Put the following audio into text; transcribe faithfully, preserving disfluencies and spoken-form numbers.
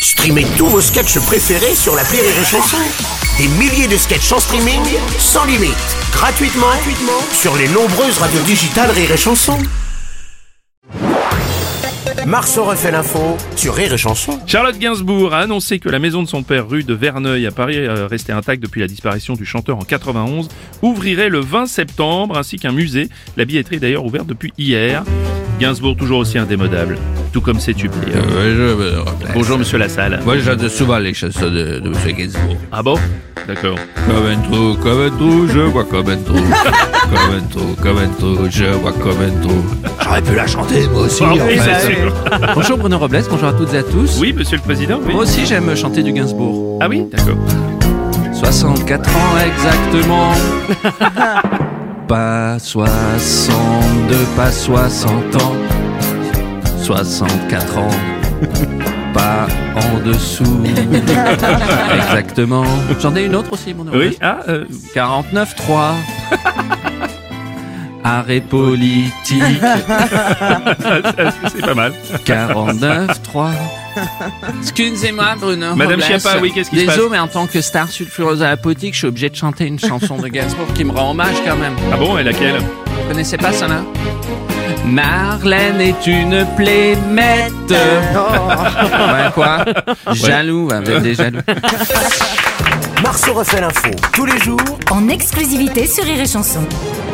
Streamez tous vos sketchs préférés sur l'appli Rire et Chanson. Des milliers de sketchs en streaming, sans limite, gratuitement, gratuitement sur les nombreuses radios digitales Rire et Chanson. Marceau refait l'info sur Rire et Chanson. Charlotte Gainsbourg a annoncé que la maison de son père rue de Verneuil à Paris, euh, restée intacte depuis la disparition du chanteur en quatre-vingt-onze, ouvrirait le vingt septembre, ainsi qu'un musée. La billetterie est d'ailleurs ouverte depuis hier. Gainsbourg toujours aussi indémodable, tout comme ses tubes d'ailleurs. Euh, je me rappelle. Bonjour Monsieur Lassalle. Moi j'adore souvent les chansons de, de M. Gainsbourg. Ah bon? D'accord. Comme un trou, comme un trou, je vois comme un trou. Comme un trou, comme un trou, je vois comme un trou. J'aurais pu la chanter moi aussi. Ah en oui, fait. c'est sûr. Bonjour Bruno Robles, bonjour à toutes et à tous. Oui, Monsieur le Président, oui. Moi aussi j'aime chanter du Gainsbourg. Ah oui, d'accord. soixante-quatre ans exactement. Pas soixante-deux, pas soixante ans. soixante-quatre ans. Pas en dessous. Exactement. J'en ai une autre aussi, Bruno Robles. Oui, ah, euh, quarante-neuf trois. Arrêt politique. c'est pas mal. quarante-neuf trois. Excusez-moi Bruno Madame Robles. Schiappa, oui, qu'est-ce qui se passe? Désolé, mais en tant que star sulfureuse à la politique, je suis obligé de chanter une chanson de Gainsbourg qui me rend hommage quand même. Ah bon, et laquelle? Vous connaissez pas ça là? Marlène est une plémette. Ouais, quoi? Jaloux, hein, vous êtes des jaloux. Marceau refait l'info tous les jours En exclusivité sur Rire et Chanson.